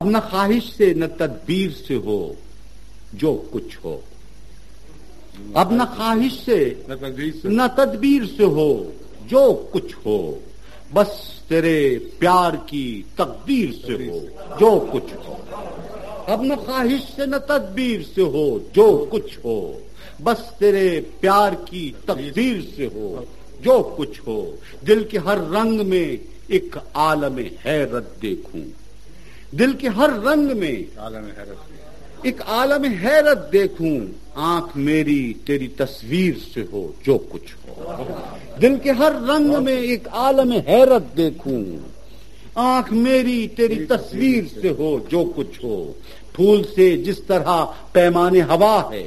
اب نہ خواہش سے نہ تدبیر سے ہو جو کچھ ہو، اب نہ خواہش سے نہ تدبیر سے ہو جو کچھ ہو، بس تیرے پیار کی تقدیر سے ہو جو کچھ ہو۔ اب نہ خواہش سے نہ تدبیر سے ہو جو کچھ ہو، بس تیرے پیار کی تقدیر سے ہو جو کچھ ہو۔ دل کے ہر رنگ میں ایک عالم حیرت دیکھوں، دل کے ہر رنگ میں ایک عالم حیرت دیکھوں، آنکھ میری تیری تصویر سے ہو جو کچھ ہو۔ دل کے ہر رنگ میں ایک عالم حیرت دیکھوں، آنکھ میری تیری تصویر سے ہو جو کچھ ہو۔ پھول سے جس طرح پیمان ہوا ہے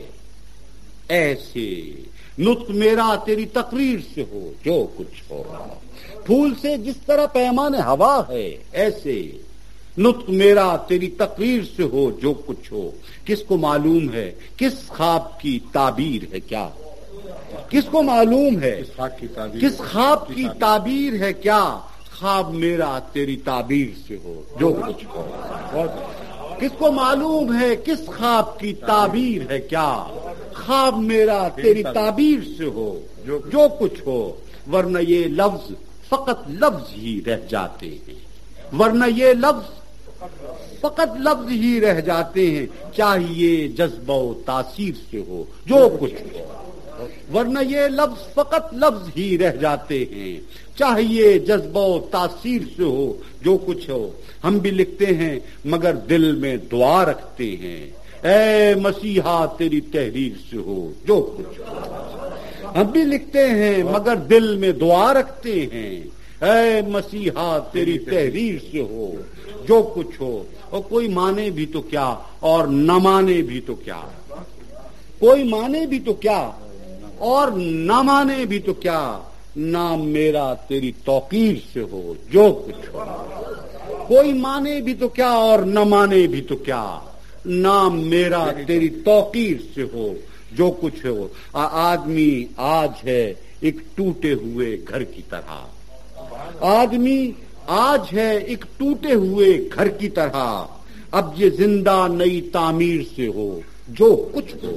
ایسے نطق میرا تیری تقریر سے ہو جو کچھ ہو۔ پھول سے جس طرح پیمان ہوا ہے ایسے نطق میرا تیری تقریر سے ہو جو کچھ ہو۔ کس کو معلوم ہے کس خواب کی تعبیر ہے کیا؟ کس کو معلوم ہے کس خواب کی تعبیر ہے کیا؟ خواب میرا تیری تعبیر سے ہو جو کچھ ہو۔ کس کو معلوم ہے کس خواب کی تعبیر ہے کیا؟ خواب میرا تیری تعبیر سے ہو جو کچھ ہو۔ ورنہ یہ لفظ فقط لفظ ہی رہ جاتے ہیں، ورنہ یہ لفظ فقط لفظ ہی رہ جاتے ہیں، چاہیے جذبہ و تاثیر سے ہو جو کچھ ہو۔ ورنہ یہ لفظ فقط لفظ ہی رہ جاتے ہیں، چاہیے جذبہ و تاثیر سے ہو جو کچھ ہو۔ ہم بھی لکھتے ہیں مگر دل میں دعا رکھتے ہیں، اے مسیحا تیری تحریر سے ہو جو کچھ ہو۔ ہم بھی لکھتے ہیں مگر دل میں دعا رکھتے ہیں، اے مسیحا تیری تحریر سے ہو جو کچھ ہو۔ اور کوئی مانے بھی تو کیا اور نہ مانے بھی تو کیا، کوئی مانے بھی تو کیا اور نہ مانے بھی تو کیا، نام میرا تیری توقیر سے ہو جو کچھ ہو۔ کوئی مانے بھی تو کیا اور نہ مانے بھی تو کیا، نام میرا تیری توقیر سے ہو جو کچھ ہو۔ آدمی آج ہے ایک ٹوٹے ہوئے گھر کی طرح، آدمی آج ہے ایک ٹوٹے ہوئے گھر کی طرح، اب یہ زندہ نئی تعمیر سے ہو جو کچھ ہو۔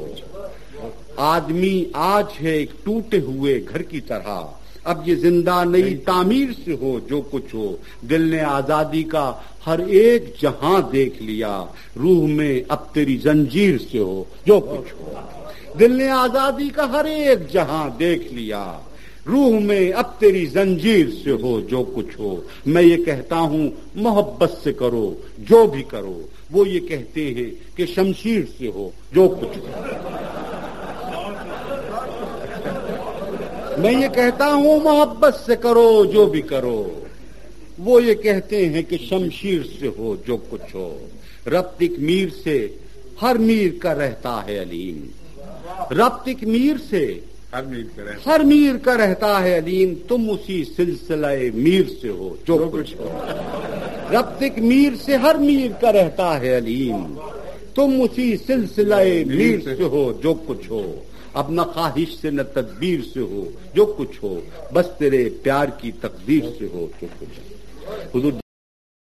آدمی آج ہے ایک ٹوٹے ہوئے گھر کی طرح، اب یہ زندہ نئی تعمیر سے ہو جو کچھ ہو۔ دل نے آزادی کا ہر ایک جہاں دیکھ لیا، روح میں اب تیری زنجیر سے ہو جو کچھ ہو۔ دل نے آزادی کا ہر ایک جہاں دیکھ لیا، روح میں اب تیری زنجیر سے ہو جو کچھ ہو۔ میں یہ کہتا ہوں محبت سے کرو جو بھی کرو، وہ یہ کہتے ہیں کہ شمشیر سے ہو جو کچھ ہو۔ میں یہ کہتا ہوں محبت سے کرو جو بھی کرو، وہ یہ کہتے ہیں کہ شمشیر سے ہو جو کچھ ہو۔ ربط ایک میر سے ہر میر کا رہتا ہے علیم، ربط ایک میر سے ہر میر کا رہتا ہے علیم، تم اسی سلسلہ میر سے ہو جو کچھ ہو۔ ربط ایک میر سے ہر میر کا رہتا ہے علیم، تم اسی سلسلہ میر سے ہو جو کچھ ہو۔ اب نہ خواہش سے نہ تدبیر سے ہو جو کچھ ہو، بس تیرے پیار کی تقدیر سے ہو جو کچھ ہو۔ حضور